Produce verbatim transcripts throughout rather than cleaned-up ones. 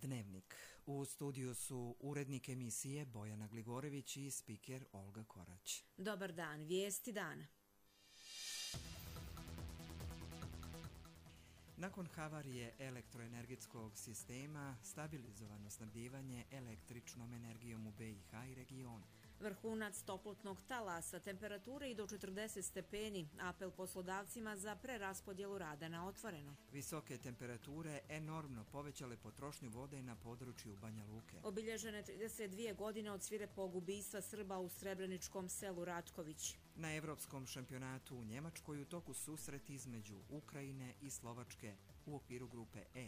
Dnevnik. U studiju su urednik emisije Bojana Gligorević i spiker Olga Korać. Dobar dan, vijesti dana. Nakon havarije elektroenergetskog sistema, stabilizovano snabdijevanje električnom energijom u B i H i regionu. Vrhunac toplotnog talasa, temperature i do četrdeset stepeni, apel poslodavcima za preraspodjelu rada na otvoreno. Visoke temperature enormno povećale potrošnju vode na području Banja Luke. Obilježene trideset dvije godine od svirepog ubistva Srba u srebreničkom selu Ratković. Na Evropskom šampionatu u Njemačkoj u toku susret između Ukrajine i Slovačke u okviru grupe E.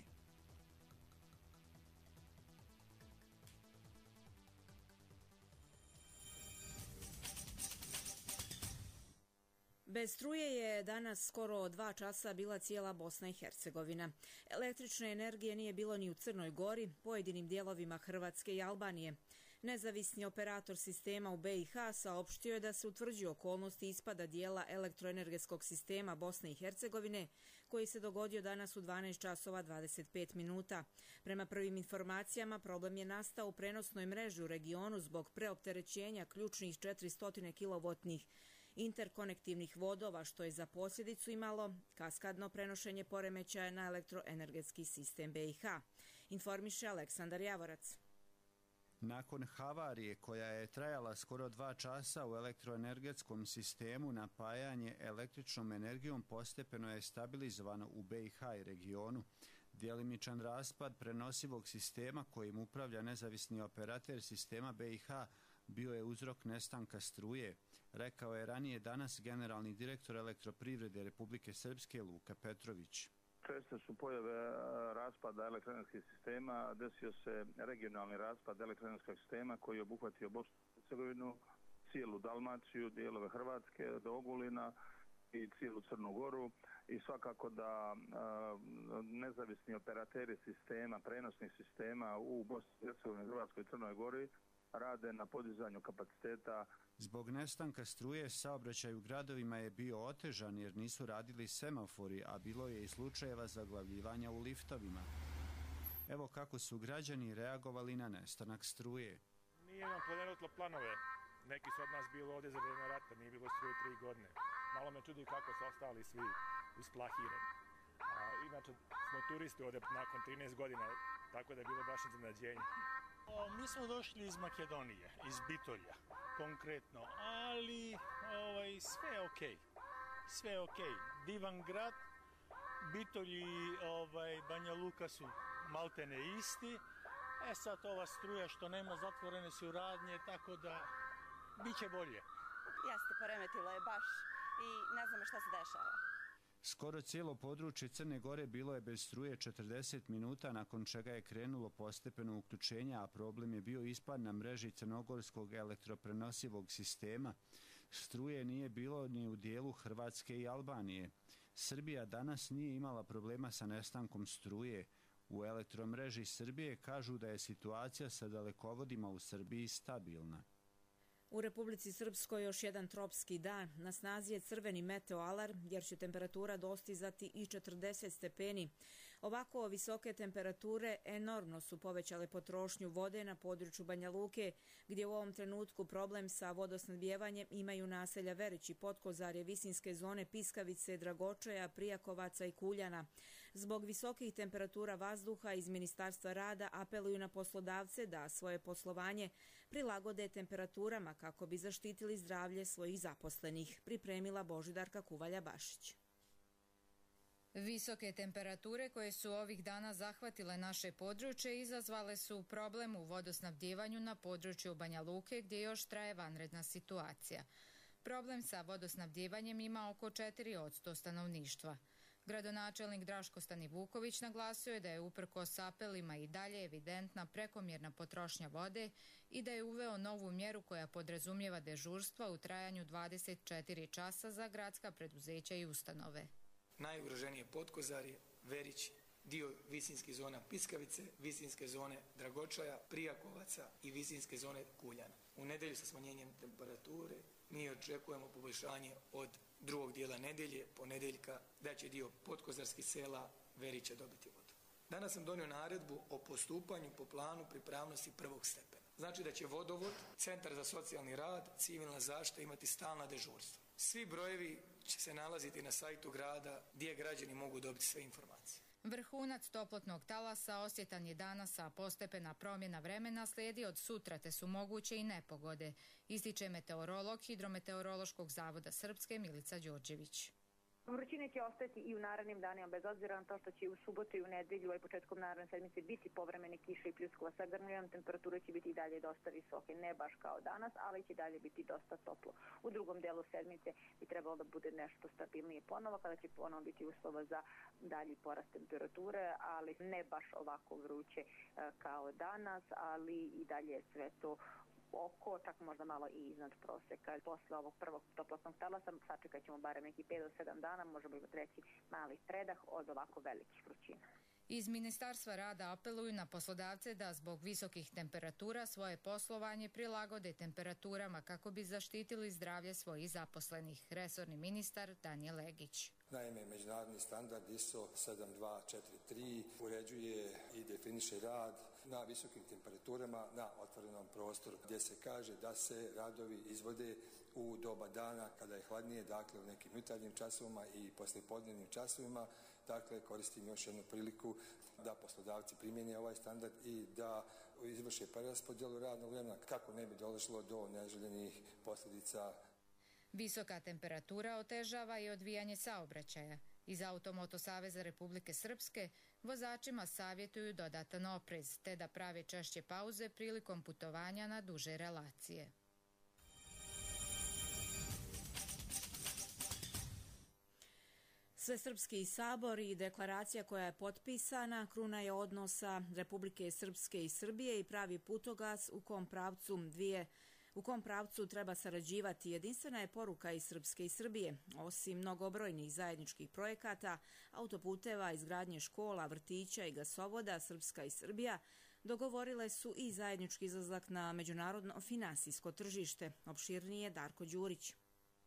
Bez struje je danas skoro dva časa bila cijela Bosna i Hercegovina. Električne energije nije bilo ni u Crnoj Gori, pojedinim dijelovima Hrvatske i Albanije. Nezavisni operator sistema u B i H saopštio je da se utvrđuju okolnosti ispada dijela elektroenergetskog sistema Bosne i Hercegovine, koji se dogodio danas u dvanaest časova dvadeset pet minuta. Prema prvim informacijama, problem je nastao u prenosnoj mreži u regionu zbog preopterećenja ključnih četiristo kilovoltnih interkonektivnih vodova, što je za posljedicu imalo kaskadno prenošenje poremećaja na elektroenergetski sistem B i H. Informiše Aleksandar Javorac. Nakon havarije koja je trajala skoro dva časa u elektroenergetskom sistemu, napajanje električnom energijom postepeno je stabilizovano u B i H i regionu. Djelimičan raspad prenosivog sistema kojim upravlja nezavisni operater sistema B i H bio je uzrok nestanka struje, rekao je ranije danas generalni direktor Elektroprivrede Republike Srpske Luka Petrović. Česte su pojave raspada elektroenergetskih sistema, desio se regionalni raspad elektroenergetskog sistema koji je obuhvatio Bosnu i Hercegovinu, cijelu Dalmaciju, dijelove Hrvatske do Ogulina i cijelu Crnu Goru, i svakako da a, nezavisni operateri sistema, prenosnih sistema u Bosni i Hercegovini, Hrvatskoj i Crnoj Gori rade na podizanju kapaciteta. Zbog nestanka struje saobraćaj u gradovima je bio otežan jer nisu radili semafori, a bilo je i slučajeva zaglavljivanja u liftovima. Evo kako su građani reagovali na nestanak struje. Nije nam podenutlo planove. Neki su od nas bili ovdje za vrijeme rata, nije bilo struje tri godine. Malo me čudi kako su ostali svi usplahirani. A, inače smo turisti ovdje nakon trinaest godina, tako da je bilo baš iznenađenje. Mi smo došli iz Makedonije, iz Bitolja, konkretno, ali ovaj, sve je okej. Sve je okej. Divan grad, Bitolj i ovaj, Banja Luka su maltene isti. E sad ova struja što nema, zatvorene su radnje, tako da bit će bolje. Jeste, poremetilo je baš i ne znamo šta se dešava. Skoro cijelo područje Crne Gore bilo je bez struje četrdeset minuta, nakon čega je krenulo postepeno uključenje, a problem je bio ispad na mreži crnogorskog elektroprenosivog sistema. Struje nije bilo ni u dijelu Hrvatske i Albanije. Srbija danas nije imala problema sa nestankom struje. U elektromreži Srbije kažu da je situacija sa dalekovodima u Srbiji stabilna. U Republici Srpskoj još jedan tropski dan. Na snazi je crveni meteo alarm jer će temperatura dostizati i četrdeset stepeni. Ovako visoke temperature enormno su povećale potrošnju vode na području Banja Luke, gdje u ovom trenutku problem sa vodosnabdijevanjem imaju naselja Verići, Potkozarje, Visinske zone, Piskavice, Dragočaja, Prijakovaca i Kuljana. Zbog visokih temperatura vazduha iz Ministarstva rada apeluju na poslodavce da svoje poslovanje prilagode temperaturama kako bi zaštitili zdravlje svojih zaposlenih, pripremila Božidarka Kuvalja-Bašić. Visoke temperature koje su ovih dana zahvatile naše područje izazvale su problem u vodosnabdijevanju na području Banja Luke gdje još traje vanredna situacija. Problem sa vodosnabdijevanjem ima oko četiri posto stanovništva. Gradonačelnik Draško Stanivuković naglasio je da je uprkos apelima i dalje evidentna prekomjerna potrošnja vode i da je uveo novu mjeru koja podrazumijeva dežurstva u trajanju dvadeset četiri časa za gradska preduzeća i ustanove. Najugroženije Potkozarje, Verić, dio visinskih zona Piskavice, visinske zone Dragočaja, Prijakovaca i visinske zone Kuljana. U nedjelju sa smanjenjem temperature mi očekujemo poboljšanje od drugog dijela nedjelje, ponedjeljka, da će dio potkozarskih sela Verića dobiti vodu. Danas sam donio naredbu o postupanju po planu pripravnosti prvog stepena. Znači da će vodovod, centar za socijalni rad, civilna zaštita imati stalna dežurstva. Svi brojevi će se nalaziti na sajtu grada gdje građani mogu dobiti sve informacije. Vrhunac toplotnog talasa osjetan je danas, a postepena promjena vremena slijedi od sutra, te su moguće i nepogode, ističe meteorolog Hidrometeorološkog zavoda Srpske Milica Đorđević. Vrućine će ostati i u narednim danima, bez obzira na to što će u subotu i u nedelju i početkom naredne sedmice biti povremene kiše i pljuskova sa grmljom, temperature će biti i dalje dosta visoke, ne baš kao danas, ali će dalje biti dosta toplo. U drugom delu sedmice bi trebalo da bude nešto stabilnije ponovo, kada će ponovo biti uslova za dalji porast temperature, ali ne baš ovako vruće kao danas, ali i dalje je sve to oko, čak možda malo i iznad proseka. Posle ovog prvog toplotnog talasa sačekat ćemo barem neki pet do sedam dana, možemo imati reći mali predah od ovako velikih vrućina. Iz Ministarstva rada apeluju na poslodavce da zbog visokih temperatura svoje poslovanje prilagode temperaturama kako bi zaštitili zdravlje svojih zaposlenih. Resorni ministar Danijel Legić. Naime, međunarodni standard I S O sedam dva četiri tri uređuje i definiše rad na visokim temperaturama na otvorenom prostoru, gdje se kaže da se radovi izvode u doba dana kada je hladnije, dakle u nekim jutarnjim časovima i poslijepodnevnim časovima. Dakle, koristim još jednu priliku da poslodavci primjene ovaj standard i da izvrše preraspodjelu radnog vremena kako ne bi došlo do neželjenih posljedica. Visoka temperatura otežava i odvijanje saobraćaja. Iz Automoto saveza Republike Srpske vozačima savjetuju dodatan oprez, te da prave češće pauze prilikom putovanja na duže relacije. Svesrpski sabor i deklaracija koja je potpisana kruna je odnosa Republike Srpske i Srbije i pravi putokaz u kom pravcu dvije U kom pravcu treba sarađivati. Jedinstvena je poruka i Srpske i Srbije. Osim mnogobrojnih zajedničkih projekata, autoputeva, izgradnje škola, vrtića i gasovoda, Srpska i Srbija dogovorile su i zajednički izlazak na međunarodno finansijsko tržište. Opširnije Darko Đurić.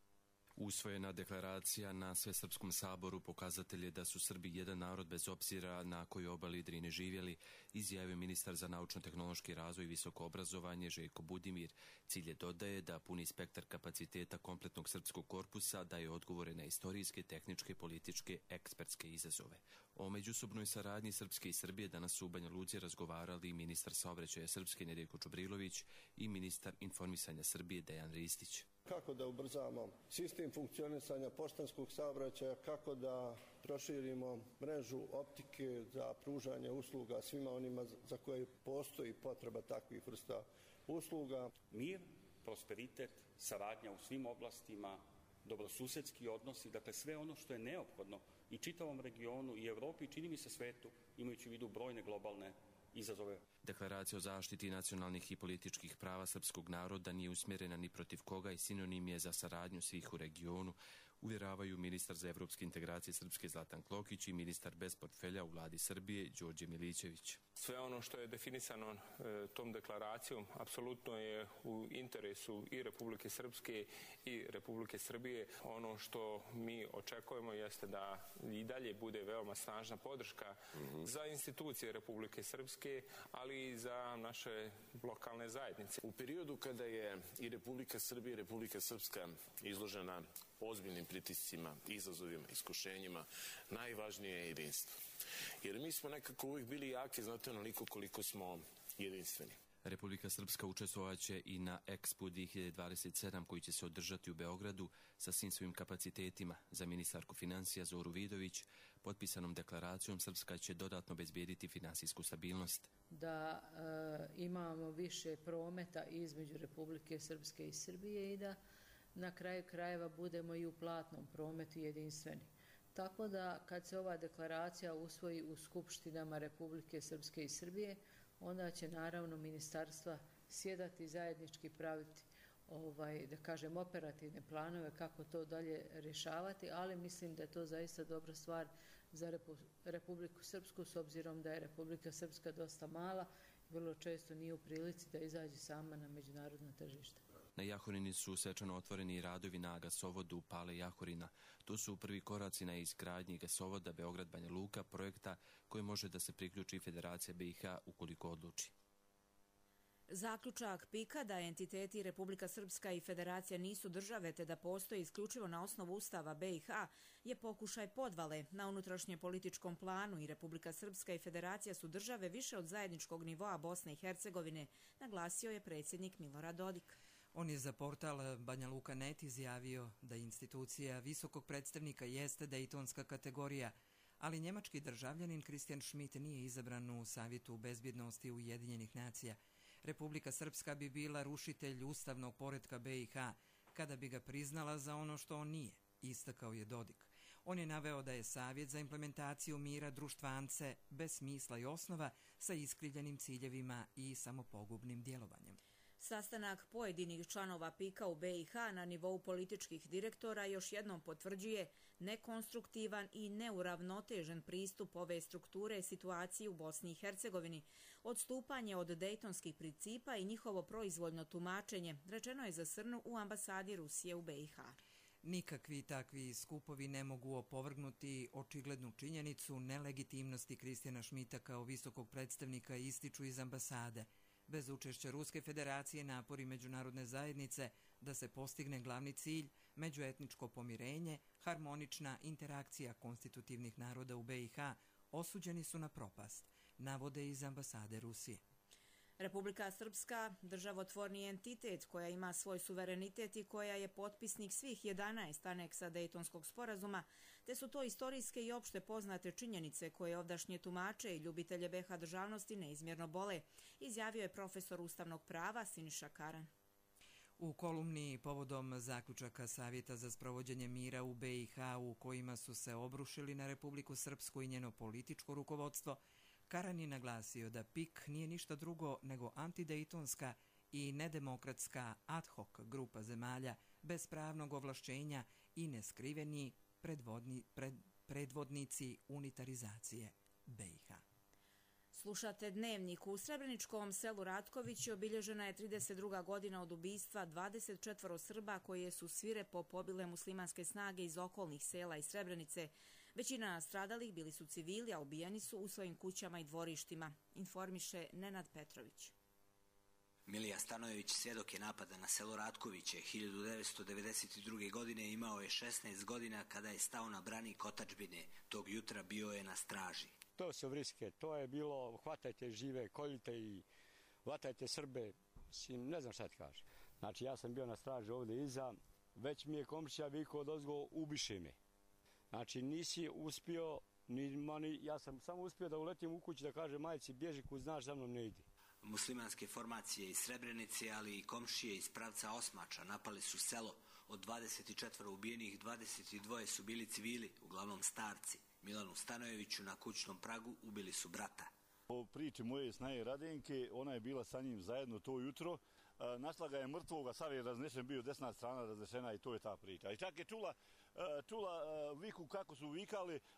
Usvojena deklaracija na Svesrpskom saboru pokazatelj je da su Srbi jedan narod bez obzira na kojoj obali Drine živjeli, izjavio ministar za naučno-tehnološki razvoj i visoko obrazovanje Željko Budimir. Cilj je, dodaje, da puni spektar kapaciteta kompletnog srpskog korpusa daje odgovore na istorijske, tehničke, političke, ekspertske izazove. O međusobnoj saradnji Srpske i Srbije danas su u Banja Luci razgovarali ministar saobraćaja Srpske Nedeljko Čubrilović i ministar informisanja Srbije Dejan Ristić. Kako da ubrzamo sistem funkcionisanja poštanskog saobraćaja, kako da proširimo mrežu optike za pružanje usluga svima onima za koje postoji potreba takvih vrsta usluga. Mir, prosperitet, saradnja u svim oblastima, dobrosusedski odnosi, dakle sve ono što je neophodno i čitavom regionu i Evropi i čini mi se svetu, imajući u vidu brojne globalne izazove. Deklaracija o zaštiti nacionalnih i političkih prava srpskog naroda nije usmjerena ni protiv koga i sinonim je za saradnju svih u regionu, uvjeravaju ministar za evropske integracije Srpske Zlatan Klokić i ministar bez portfelja u vladi Srbije Đorđe Milićević. Sve ono što je definisano e, tom deklaracijom apsolutno je u interesu i Republike Srpske i Republike Srbije. Ono što mi očekujemo jeste da i dalje bude veoma snažna podrška mm-hmm. za institucije Republike Srpske, ali i za naše lokalne zajednice. U periodu kada je i Republika Srbija i Republika Srpska izložena ozbiljnim pritiscima, izazovima, iskušenjima, najvažnije je jedinstvo. Jer mi smo nekako uvijek bili jaki, znate, onoliko koliko smo jedinstveni. Republika Srpska učestvovaće i na Expo dvije hiljade dvadeset sedam koji će se održati u Beogradu sa svim svojim kapacitetima. Za ministarku financija Zoru Vidović, potpisanom deklaracijom Srpska će dodatno obezbijediti finansijsku stabilnost. Da e, imamo više prometa između Republike Srpske i Srbije i da na kraju krajeva budemo i u platnom prometu jedinstveni. Tako da kad se ova deklaracija usvoji u skupštinama Republike Srpske i Srbije, onda će naravno ministarstva sjedati zajednički praviti ovaj, da kažem, operativne planove kako to dalje rješavati, ali mislim da je to zaista dobra stvar za Repu, Republiku Srpsku, s obzirom da je Republika Srpska dosta mala, vrlo često nije u prilici da izađe sama na međunarodno tržište. Na Jahorini su svečano otvoreni radovi na gasovodu Pale Jahorina. To su prvi koraci na izgradnji gasovoda Beograd-Banja Luka, projekta koji može da se priključi Federacija B i H ukoliko odluči. Zaključak PIK-a da entiteti Republika Srpska i Federacija nisu države te da postoji isključivo na osnovu Ustava B i H je pokušaj podvale. Na unutrašnje političkom planu i Republika Srpska i Federacija su države više od zajedničkog nivoa Bosne i Hercegovine, naglasio je predsjednik Milorad Dodik. On je za portal Banja Luka punkt net izjavio da institucija visokog predstavnika jeste dejtonska kategorija, ali njemački državljanin Christian Schmidt nije izabran u Savjetu bezbjednosti Ujedinjenih nacija. Republika Srpska bi bila rušitelj ustavnog poretka B i H kada bi ga priznala za ono što on nije, istakao je Dodik. On je naveo da je Savjet za implementaciju mira društvance bez smisla i osnova sa iskrivljenim ciljevima i samopogubnim djelovanjem. Sastanak pojedinih članova PIK-a u B i H na nivou političkih direktora još jednom potvrđuje nekonstruktivan i neuravnotežen pristup ove strukture situaciji u Bosni i Hercegovini, odstupanje od dejtonskih principa i njihovo proizvoljno tumačenje, rečeno je za Srnu u ambasadi Rusije u B i H. Nikakvi takvi skupovi ne mogu opovrgnuti očiglednu činjenicu nelegitimnosti Kristijana Šmita kao visokog predstavnika, ističu iz ambasade. Bez učešća Ruske federacije napori međunarodne zajednice da se postigne glavni cilj, međuetničko pomirenje, harmonična interakcija konstitutivnih naroda u B i H, osuđeni su na propast, navode iz ambasade Rusije. Republika Srpska, državotvorni entitet koja ima svoj suverenitet i koja je potpisnik svih jedanaest aneksa Dejtonskog sporazuma, te su to istorijske i opšte poznate činjenice koje ovdašnje tumače i ljubitelje B H državnosti neizmjerno bole, izjavio je profesor ustavnog prava Siniša Karan. U kolumni povodom zaključaka Savjeta za sprovođenje mira u B i H u kojima su se obrušili na Republiku Srpsku i njeno političko rukovodstvo, Karan je naglasio da P I K nije ništa drugo nego antidejtonska i nedemokratska ad hoc grupa zemalja bez pravnog ovlašćenja i neskriveni predvodni, pred, predvodnici unitarizacije B i H. Slušate Dnevnik. U srebreničkom selu Ratković obilježena je trideset druga godina od ubistva dvadeset četvoro Srba koje su svirepo pobile muslimanske snage iz okolnih sela i Srebrenice. Većina stradalih bili su civili, a ubijeni su u svojim kućama i dvorištima, informiše Nenad Petrović. Milija Stanojević svjedok je napada na selo Ratkoviće. hiljadu devetsto devedeset druge. godine imao je šesnaest godina kada je stao na branik otadžbine. Tog jutra bio je na straži. To su vriske, to je bilo hvatajte žive, koljite i hvatajte Srbe, ne znam šta ti kaže. Znači ja sam bio na straži ovdje iza, već mi je komšija vikao odozgo ubiše me. Znači nisi uspio, ni mani, ja sam samo uspio da uletim u kući da kaže majci bježi kud znaš za mnom ne idi. Muslimanske formacije iz Srebrenice, ali i komšije iz pravca Osmača napali su selo. Od dvadeset četiri ubijenih, dvadeset dva su bili civili, uglavnom starci. Milanu Stanojeviću na kućnom pragu ubili su brata. Po priči moje snaje Radenke, ona je bila sa njim zajedno to jutro. E, našla ga je mrtvog, a sav je raznešen, bio desna strana raznešena i to je ta priča. I čak je čula, e, čula e, viku kako su vikali, e,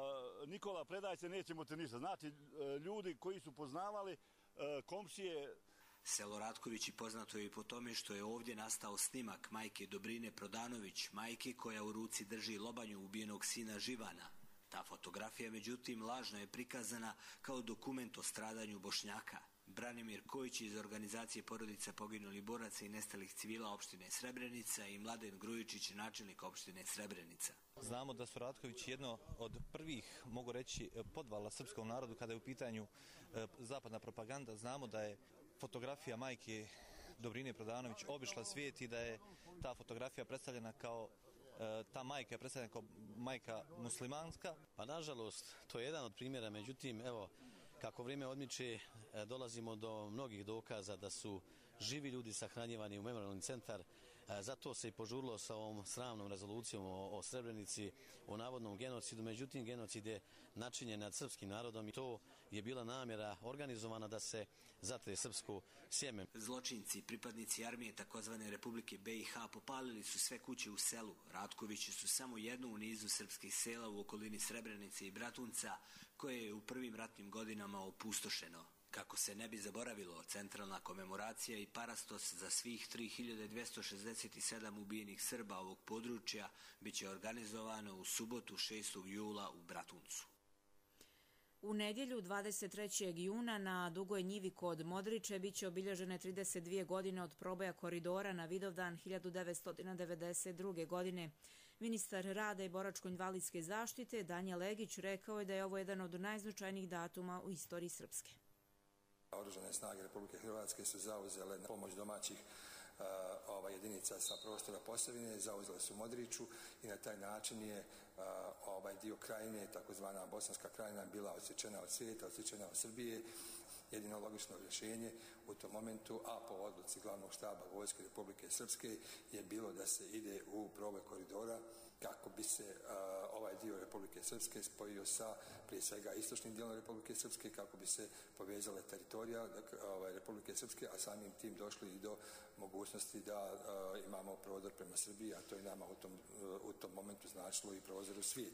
Nikola predaj se, nećemo te ništa. Znači e, ljudi koji su poznavali e, komšije. Selo Ratkovići poznato je i po tome što je ovdje nastao snimak majke Dobrine Prodanović, majke koja u ruci drži lobanju ubijenog sina Živana. Ta fotografija, međutim, lažno je prikazana kao dokument o stradanju Bošnjaka. Branimir Kojić iz organizacije porodica poginulih boraca i nestalih civila opštine Srebrenica i Mladen Grujičić, načelnik opštine Srebrenica. Znamo da su Ratkovići jedno od prvih, mogu reći, podvala srpskom narodu kada je u pitanju e, zapadna propaganda. Znamo da je fotografija majke Dobrine Prodanović obišla svijet i da je ta fotografija predstavljena kao ta majka je predstavljena kao majka muslimanska. Pa nažalost, to je jedan od primjera, međutim, evo, kako vrijeme odmiče, dolazimo do mnogih dokaza da su živi ljudi sahranjivani u memorijalni centar. Zato se i požurilo sa ovom sramnom rezolucijom o, o Srebrenici, o navodnom genocidu. Međutim, genocid je načinjen nad srpskim narodom i to je bila namjera organizovana da se zatre srpsko sjeme. Zločinci, pripadnici armije takozvane Republike B i H popalili su sve kuće u selu. Ratkovići su samo jedno u nizu srpskih sela u okolini Srebrenice i Bratunca koje je u prvim ratnim godinama opustošeno. Kako se ne bi zaboravilo, centralna komemoracija i parastos za svih tri hiljade dvjesto šezdeset sedam ubijenih Srba ovog područja biće organizovano u subotu šestog jula u Bratuncu. U nedjelju dvadeset trećeg juna na Dugoj njivi kod Modriče biće obilježene trideset dvije godine od proboja koridora na Vidovdan hiljadu devetsto devedeset druge. godine. Ministar rada i boračko-invalidske zaštite Danijel Legić rekao je da je ovo jedan od najznačajnijih datuma u istoriji Srpske. Oružane snage Republike Hrvatske su zauzele na pomoć domaćih uh, ova, jedinica sa prostora Posavine, zauzele su Modriču i na taj način je uh, ovaj dio krajine, takozvana Bosanska krajina, bila odsječena od svijeta, odsječena od Srbije. Jedino logično rješenje u tom momentu, a po odluci glavnog štaba Vojske Republike Srpske, je bilo da se ide u proboj koridora kako bi se uh, ovaj dio Republike Srpske spojio sa prije svega istočnim dijelom Republike Srpske, kako bi se povezale teritorija ovaj, Republike Srpske, a samim tim došli i do mogućnosti da uh, imamo prodor prema Srbiji, a to je nama u tom, uh, u tom momentu značilo i prozor u svijet.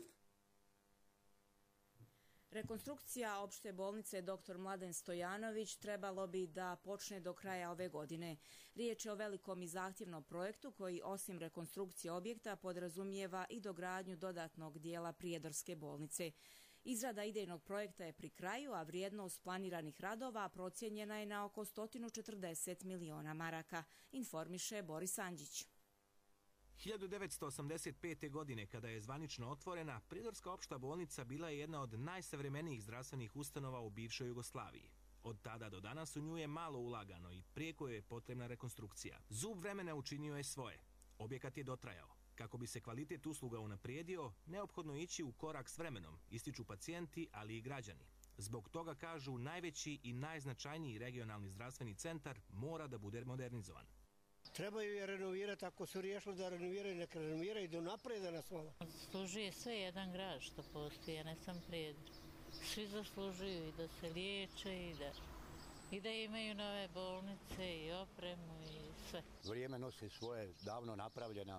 Rekonstrukcija opšte bolnice doktor Mladen Stojanović trebalo bi da počne do kraja ove godine. Riječ je o velikom i zahtjevnom projektu koji osim rekonstrukcije objekta podrazumijeva i dogradnju dodatnog dijela Prijedorske bolnice. Izrada idejnog projekta je pri kraju, a vrijednost planiranih radova procijenjena je na oko sto četrdeset miliona maraka, informiše Boris Andžić. hiljadu devetsto osamdeset pete. godine, kada je zvanično otvorena, Prijedorska opšta bolnica bila je jedna od najsavremenijih zdravstvenih ustanova u bivšoj Jugoslaviji. Od tada do danas u nju je malo ulagano i prijeko je potrebna rekonstrukcija. Zub vremena učinio je svoje. Objekat je dotrajao. Kako bi se kvalitet usluga unaprijedio, neophodno je ići u korak s vremenom, ističu pacijenti, ali i građani. Zbog toga, kažu, najveći i najznačajniji regionalni zdravstveni centar mora da bude modernizovan. Trebaju je renovirati, ako su riješili da renoviraju, neka renoviraju do napreda nas malo. Zaslužuje sve jedan grad što postoji, a ne sam Prijedor. Svi zaslužuju i da se liječe i da, i da imaju nove bolnice i opremu i sve. Vrijeme nosi svoje, davno napravljena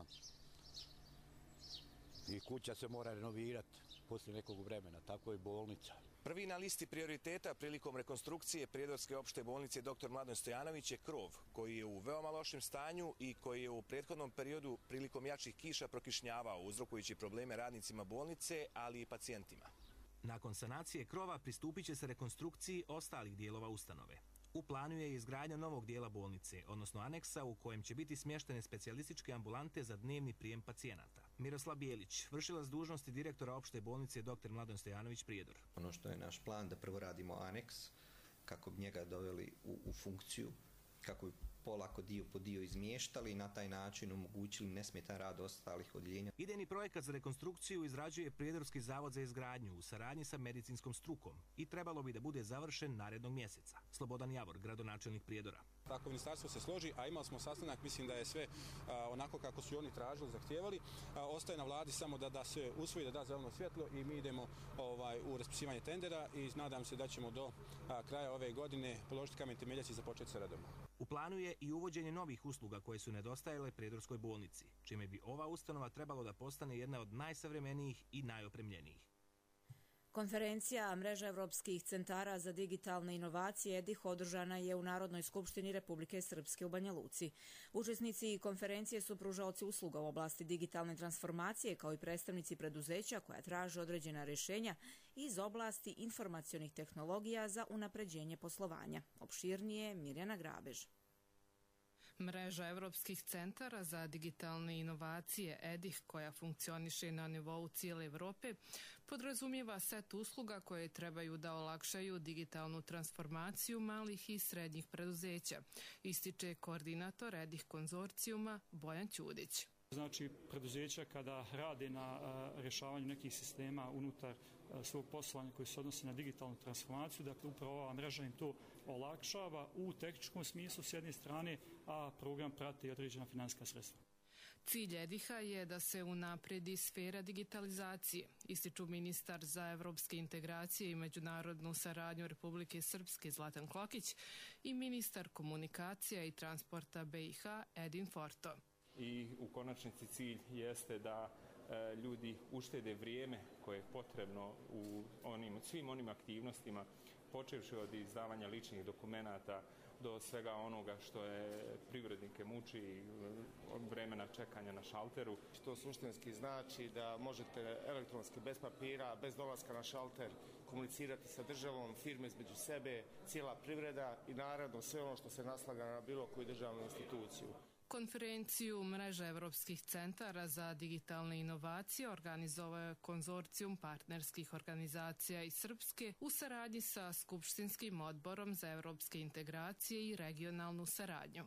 i kuća se mora renovirati poslije nekog vremena, tako i bolnica. Prvi na listi prioriteta prilikom rekonstrukcije Prijedorske opšte bolnice doktor Mladen Stojanović je krov, koji je u veoma lošem stanju i koji je u prethodnom periodu prilikom jačih kiša prokišnjavao, uzrokujući probleme radnicima bolnice, ali i pacijentima. Nakon sanacije krova pristupit će se rekonstrukciji ostalih dijelova ustanove. U planu je izgradnja novog dijela bolnice, odnosno aneksa u kojem će biti smještene specijalističke ambulante za dnevni prijem pacijenata. Miroslav Bijelić, vršilac dužnosti direktora opšte bolnice doktor Mladen Stojanović Prijedor. Ono što je naš plan da prvo radimo aneks kako bi njega doveli u, u funkciju, kako bi polako dio po dio izmještali i na taj način omogućili nesmetan rad ostalih odjeljenja. Idejni projekat za rekonstrukciju izrađuje Prijedorski zavod za izgradnju u saradnji sa medicinskom strukom i trebalo bi da bude završen narednog mjeseca. Slobodan Javor, gradonačelnik Prijedora. Ako ministarstvo se složi, a imali smo sastanak, mislim da je sve a, onako kako su oni tražili, zahtijevali, a, ostaje na vladi samo da, da se usvoji, da da zeleno svjetlo i mi idemo ovaj, u raspisivanje tendera i nadam se da ćemo do a, kraja ove godine položiti kamen temeljac i započeti sa radom. U planu je i uvođenje novih usluga koje su nedostajale Prijedorskoj bolnici, čime bi ova ustanova trebalo da postane jedna od najsavremenijih i najopremljenijih. Konferencija Mreža evropskih centara za digitalne inovacije EDIH održana je u Narodnoj skupštini Republike Srpske u Banja Luci. Učesnici konferencije su pružaoci usluga u oblasti digitalne transformacije kao i predstavnici preduzeća koja traže određena rješenja iz oblasti informacionih tehnologija za unapređenje poslovanja. Opširnije Mirjana Grabež. Mreža evropskih centara za digitalne inovacije EDIH, koja funkcioniše na nivou cijele Evrope, podrazumijeva set usluga koje trebaju da olakšaju digitalnu transformaciju malih i srednjih preduzeća, ističe koordinator EDIH konzorcijuma Bojan Ćudić. Znači, preduzeća kada rade na uh, rješavanju nekih sistema unutar uh, svog poslovanja koji se odnosi na digitalnu transformaciju, dakle upravo ova mreža im to olakšava u tehničkom smislu s jedne strane, a program prati određena financijska sredstva. Cilj EDIH-a je da se unapredi sfera digitalizacije, ističu ministar za evropske integracije i međunarodnu saradnju Republike Srpske Zlatan Klokić i ministar komunikacija i transporta B i H Edin Forto. I u konačnici cilj jeste da e, ljudi uštede vrijeme koje je potrebno u onim, svim onim aktivnostima počevši od izdavanja ličnih dokumenata do svega onoga što je privrednike muči od vremena čekanja na šalteru. To suštinski znači da možete elektronski, bez papira, bez dolaska na šalter, komunicirati sa državom, firme između sebe, cijela privreda i naravno sve ono što se naslanja na bilo koju državnu instituciju. Konferenciju Mreža evropskih centara za digitalne inovacije organizovao je konzorcijum partnerskih organizacija iz Srpske u saradnji sa Skupštinskim odborom za evropske integracije i regionalnu saradnju.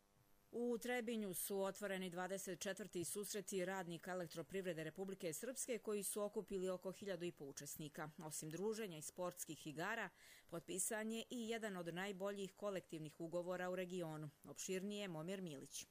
U Trebinju su otvoreni dvadeset četvrti susreti radnika Elektroprivrede Republike Srpske koji su okupili oko hiljadu i po učesnika. Osim druženja i sportskih igara, potpisan je i jedan od najboljih kolektivnih ugovora u regionu. Opširnije Momir Milić.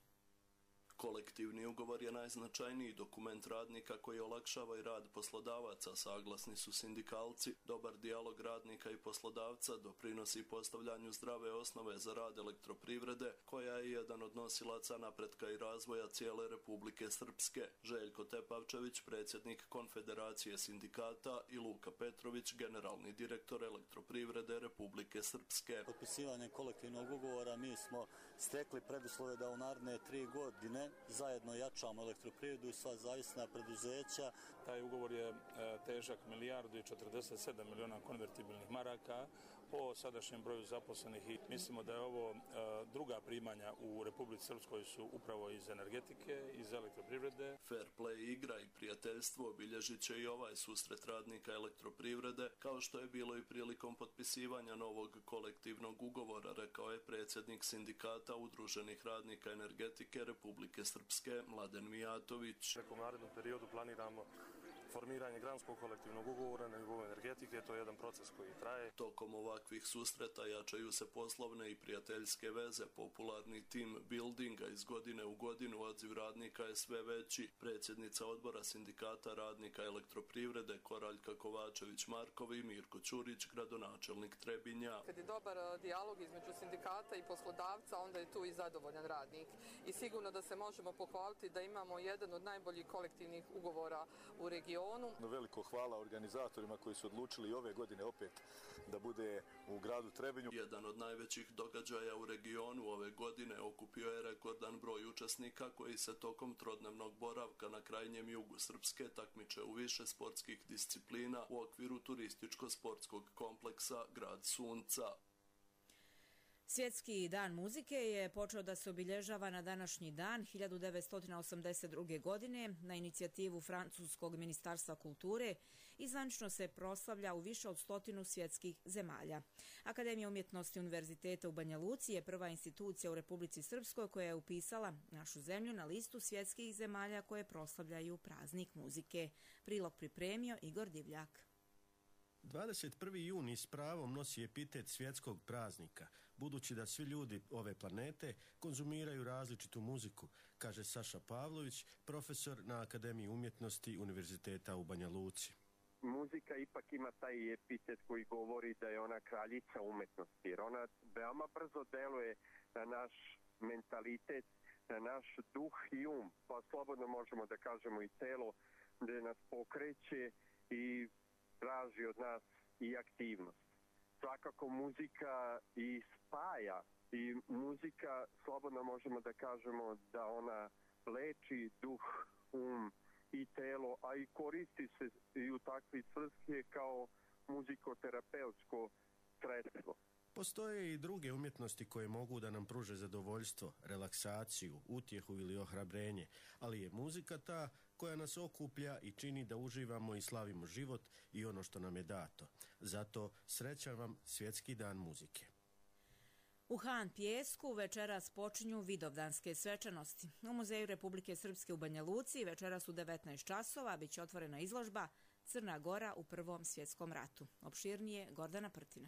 Kolektivni ugovor je najznačajniji dokument radnika koji olakšava i rad poslodavaca, saglasni su sindikalci. Dobar dijalog radnika i poslodavca doprinosi postavljanju zdrave osnove za rad elektroprivrede, koja je jedan od nosilaca napretka i razvoja cijele Republike Srpske. Željko Tepavčević, predsjednik Konfederacije sindikata, i Luka Petrović, generalni direktor Elektroprivrede Republike Srpske. Potpisivanje kolektivnog ugovora mi smo stekli preduslove da u naredne tri godine zajedno jačamo elektroprivredu i sva zavisna preduzeća. Taj ugovor je težak milijardu i četrdeset sedam miliona konvertibilnih maraka po sadašnjem broju zaposlenih i mislimo da je ovo druga primanja u Republici Srpskoj su upravo iz energetike, iz elektroprivrede. Fair play igra i prijateljstvo obilježit će i ovaj susret radnika elektroprivrede, kao što je bilo i prilikom potpisivanja novog kolektivnog ugovora, rekao je predsjednik sindikata Udruženih radnika energetike Republike Srpske Mladen Mijatović. U narednom periodu planiramo formiranje granskog kolektivnog ugovora na nivou energetike, to je jedan proces koji traje. Tokom ovakvih susreta jačaju se poslovne i prijateljske veze, popularni team buildinga iz godine u godinu, odziv radnika je sve veći. Predsjednica odbora sindikata radnika elektroprivrede Koraljka Kovačević-Markov i Mirko Ćurić, gradonačelnik Trebinja. Kad je dobar dijalog između sindikata i poslodavca, onda je tu i zadovoljan radnik. I sigurno da se možemo pohvaliti da imamo jedan od najboljih kolektivnih ugovora u regionu. Veliko hvala organizatorima koji su odlučili i ove godine opet da bude u gradu Trebinju. Jedan od najvećih događaja u regionu ove godine okupio je rekordan broj učesnika koji se tokom trodnevnog boravka na krajnjem jugu Srpske takmiče u više sportskih disciplina u okviru turističko-sportskog kompleksa Grad Sunca. Svjetski dan muzike je počeo da se obilježava na današnji dan hiljadu devetsto osamdeset druge. godine na inicijativu Francuskog ministarstva kulture i zvanično se proslavlja u više od stotinu svjetskih zemalja. Akademija umjetnosti Univerziteta u Banja Luci je prva institucija u Republici Srpskoj koja je upisala našu zemlju na listu svjetskih zemalja koje proslavljaju praznik muzike. Prilog pripremio Igor Divljak. dvadeset prvi juni s pravom nosi epitet svjetskog praznika, budući da svi ljudi ove planete konzumiraju različitu muziku, kaže Saša Pavlović, profesor na Akademiji umjetnosti Univerziteta u Banja Luci. Muzika ipak ima taj epitet koji govori da je ona kraljica umetnosti, jer ona veoma brzo deluje na naš mentalitet, na naš duh i um, pa slobodno možemo da kažemo i telo, da nas pokreće i traži od nas i aktivnost. Svakako muzika i spaja i muzika, slobodno možemo da kažemo da ona leči duh, um i telo, a i koristi se i u takvi svrhe kao muzikoterapeutsko sredstvo. Postoje i druge umjetnosti koje mogu da nam pruže zadovoljstvo, relaksaciju, utjehu ili ohrabrenje, ali je muzika ta koja nas okuplja i čini da uživamo i slavimo život i ono što nam je dato. Zato srećan vam Svjetski dan muzike. U Han Pijesku večeras počinju vidovdanske svečanosti. U Muzeju Republike Srpske u Banja Luci večeras u devetnaest časova biće otvorena izložba Crna Gora u Prvom svjetskom ratu. Opširnije Gordana Prtina.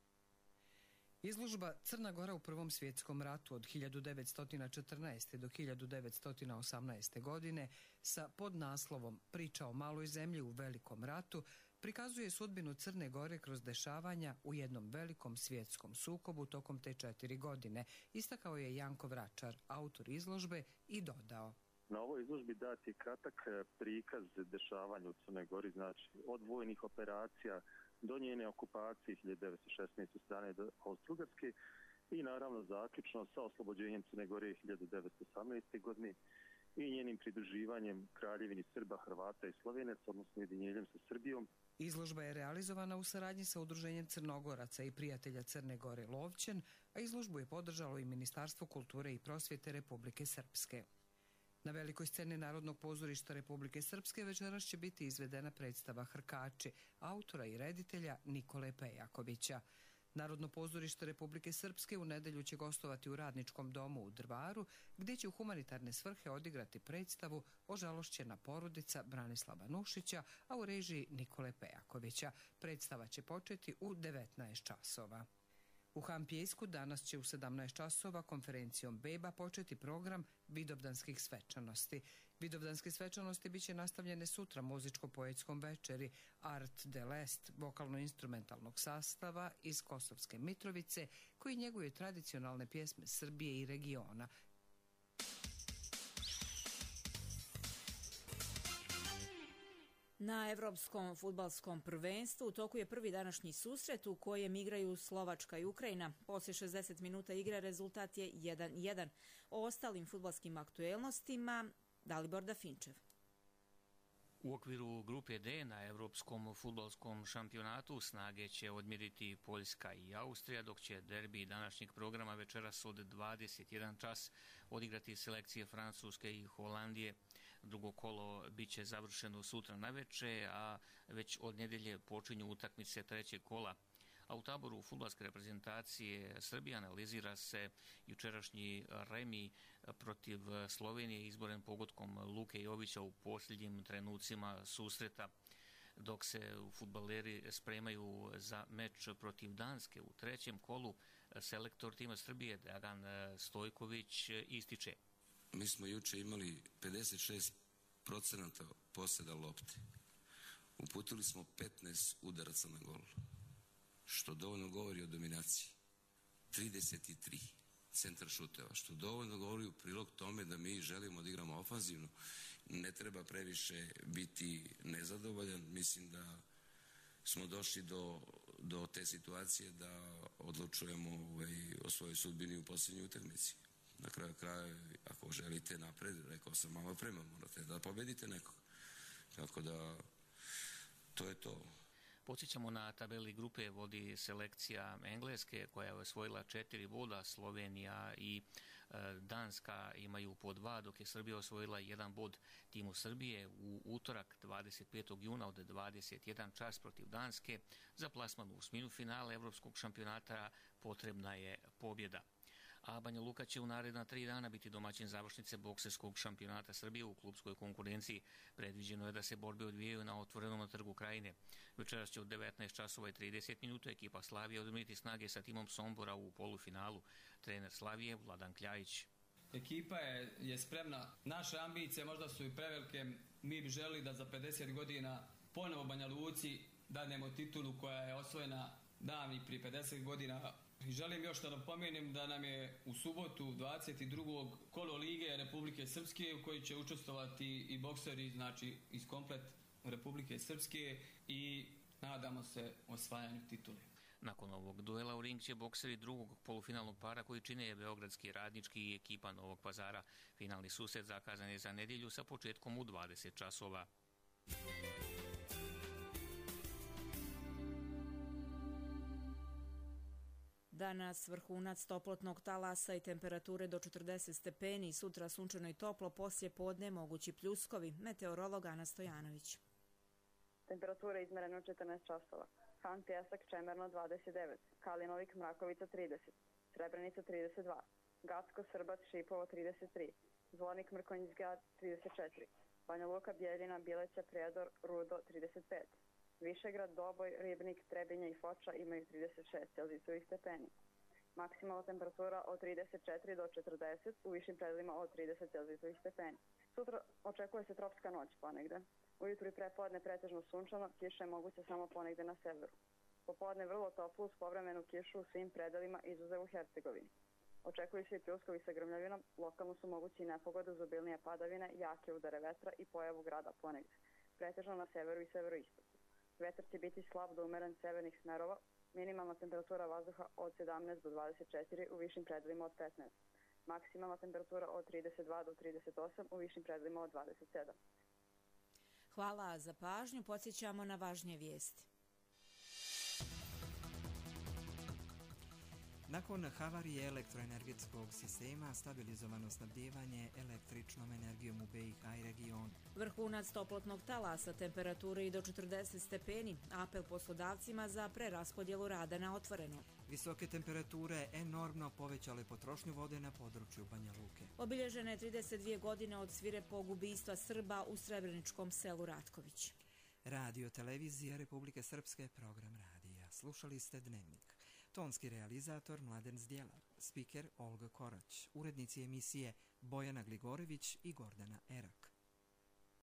Izložba Crna Gora u Prvom svjetskom ratu od hiljadu devetsto četrnaeste. do hiljadu devetsto osamnaeste. godine sa podnaslovom Priča o maloj zemlji u Velikom ratu prikazuje sudbinu Crne Gore kroz dešavanja u jednom velikom svjetskom sukobu tokom te četiri godine, istakao je Janko Vračar, autor izložbe, i dodao. Na ovoj izložbi dati kratak prikaz dešavanja u Crnoj Gori, znači od vojnih operacija do njene okupacije hiljadu devetsto šesnaeste. strane Austro-Ugarske i naravno zaključno sa oslobođenjem Crne Gore hiljadu devetsto osamnaeste. godine i njenim pridruživanjem Kraljevini Srba, Hrvata i Slovenaca, odnosno ujedinjenjem sa Srbijom. Izložba je realizovana u saradnji sa Udruženjem Crnogoraca i prijatelja Crne Gore Lovćen, a izložbu je podržalo i Ministarstvo kulture i prosvjete Republike Srpske. Na velikoj sceni Narodnog pozorišta Republike Srpske večeras će biti izvedena predstava Hrkači, autora i reditelja Nikole Pejakovića. Narodno pozorište Republike Srpske u nedelju će gostovati u Radničkom domu u Drvaru, gdje će u humanitarne svrhe odigrati predstavu Ožalošćena porodica Branislava Nušića, a u režiji Nikole Pejakovića. Predstava će početi u devetnaest časova. U Hampijsku danas će u sedamnaest časova konferencijom Beba početi program Vidovdanskih svečanosti. Vidovdanske svečanosti biće nastavljene sutra muzičko-poetskom večeri Art de l'Est, vokalno-instrumentalnog sastava iz Kosovske Mitrovice, koji njeguje tradicionalne pjesme Srbije i regiona. Na Evropskom fudbalskom prvenstvu u toku je prvi današnji susret u kojem igraju Slovačka i Ukrajina. Poslije šezdeset minuta igre rezultat je jedan jedan. O ostalim fudbalskim aktuelnostima Dalibor Dafinčev. U okviru grupe D na Evropskom fudbalskom šampionatu snage će odmjeriti Poljska i Austrija, dok će derbi današnjeg programa večeras od dvadeset jedan čas odigrati selekcije Francuske i Holandije. Drugo kolo bit će završeno sutra naveče, a već od nedjelje počinju utakmice trećeg kola. A u taboru fudbalske reprezentacije Srbije analizira se jučerašnji remi protiv Slovenije izboren pogodkom Luke Jovića u posljednjim trenucima susreta, dok se fudbaleri spremaju za meč protiv Danske u trećem kolu. Selektor tima Srbije Dragan Stojković ističe: Mi smo juče imali pedeset šest procenata posjeda lopte. Uputili smo petnaest udaraca na gol, što dovoljno govori o dominaciji. trideset tri centar šuteva, što dovoljno govori u prilog tome da mi želimo da igramo ofanzivno. Ne treba previše biti nezadovoljan. Mislim da smo došli do, do te situacije da odlučujemo ovaj, o svojoj sudbini u posljednjoj utakmici. Na kraju kraja, ako želite napred, rekao sam malo prema, morate da pobedite nekog. Tako da, to je to. Podsjećamo, na tabeli grupe vodi selekcija Engleske koja je osvojila četiri boda, Slovenija i e, Danska imaju po dva, dok je Srbija osvojila jedan bod. Timu Srbije u utorak dvadeset petog juna od dvadeset jedan čas protiv Danske za plasman u osminu finala Evropskog šampionata potrebna je pobjeda. A Banja Luka će u naredna tri dana biti domaćin završnice bokserskog šampionata Srbije u klubskoj konkurenciji. Predviđeno je da se borbe odvijaju na otvorenom trgu Krajine. Večeras će od devetnaest časova i trideset minuta ekipa Slavije odmjeriti snage sa timom Sombora u polufinalu. Trener Slavije Vladan Kljajić. Ekipa je, je spremna. Naše ambicije možda su i prevelike. Mi bi želeli da za pedeset godina ponovo Banja Luci dadnemo titulu koja je osvojena davnih prije pedeset godina. I želim još da napomenem da nam je u subotu dvadeset drugog kolo Lige Republike Srpske u kojoj će učestvovati i bokseri, znači iz komplet Republike Srpske, i nadamo se osvajanju titule. Nakon ovog duela u ring će bokseri drugog polufinalnog para koji čine je Beogradski Radnički i ekipa Novog Pazara. Finalni susret zakazan je za nedjelju sa početkom u dvadeset časova. Danas vrhunac toplotnog talasa i temperature do četrdeset stepeni, sutra sunčano i toplo, poslije podne mogući pljuskovi. Meteorolog Ana Stojanović. Temperatura izmerena u četrnaest časova. Han Pjesak Čemerno dvadeset devet, Kalinovik Mrakovica trideset, Srebrenica trideset dva, Gacko Srbac Šipovo trideset tri, Zvornik Mrkonjić Grad trideset četiri, Banja Luka Bijeljina Bileća Prijedor Rudo trideset pet, Višegrad, Doboj, Ribnik, Trebinje i Foča imaju trideset šest Celzijusovih stepeni. Maksimalna temperatura od trideset četiri do četrdeset, u višim predjelima od trideset Celzijusovih stepeni. Sutra očekuje se tropska noć ponegde. Ujutru i prepodne pretežno sunčano, kiša je moguća samo ponegde na severu. Popodne vrlo toplo uz povremenu kišu u svim predelima izuzev u Hercegovini. Očekuju se i pljuskovi sa grmljavinom, lokalno su mogući i nepogode uz obilnije padavine, jake udare vetra i pojavu grada ponegde, pretežno na severu i severoistoku. Vetar će biti slab do umeren severnih smerova, minimalna temperatura vazduha od sedamnaest do dvadeset četiri, u višim predelima od petnaest. Maksimalna temperatura od trideset dva do trideset osam, u višim predelima od dvadeset sedam. Hvala za pažnju, podsjećamo na važnije vijesti. Nakon havarije elektroenergetskog sistema, stabilizovano snabdijevanje električnom energijom u B i H i regionu. Vrhunac toplotnog talasa, temperature i do četrdeset stepeni, apel poslodavcima za preraspodjelu rada na otvoreno. Visoke temperature enormno povećale potrošnju vode na području Banja Luke. Obilježene trideset dvije godine od svirepog ubistva Srba u srebreničkom selu Ratković. Radio televizija Republike Srpske, program radija. Slušali ste Dnevnik. Tonski realizator Mladen Zdjelar, spiker Olga Korać, urednici emisije Bojana Gligorević i Gordana Erak.